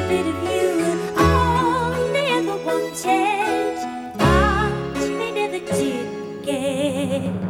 bit of you. All they ever wanted, but they never did get.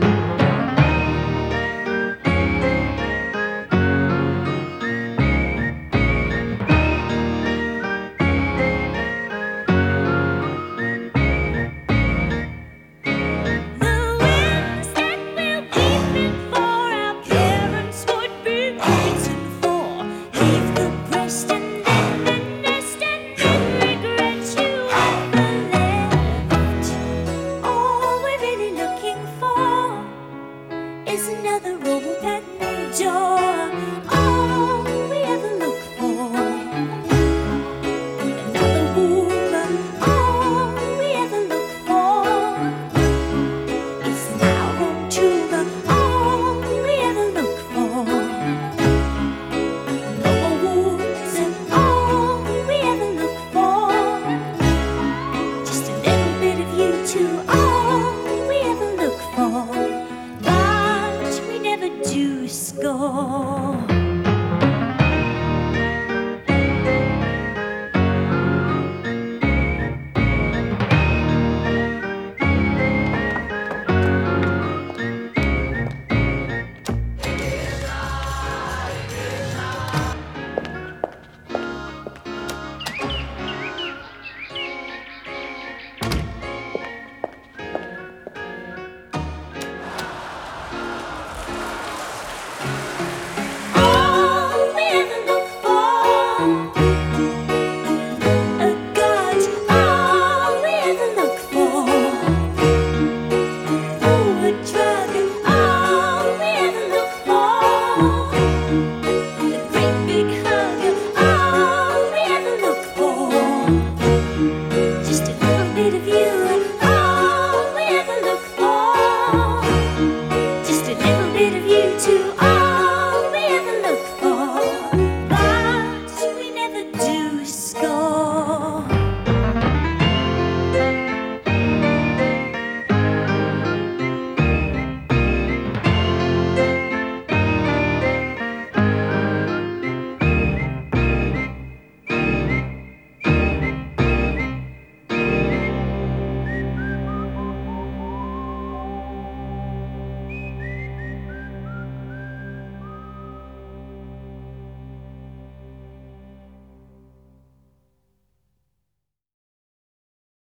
Is another open door. All we ever look for. Another woman. All we ever look for is our own truth. All we ever look for. No more wounds and all we ever look for. Just a little bit of you too. All we ever look for. Never do score. All we ever look for.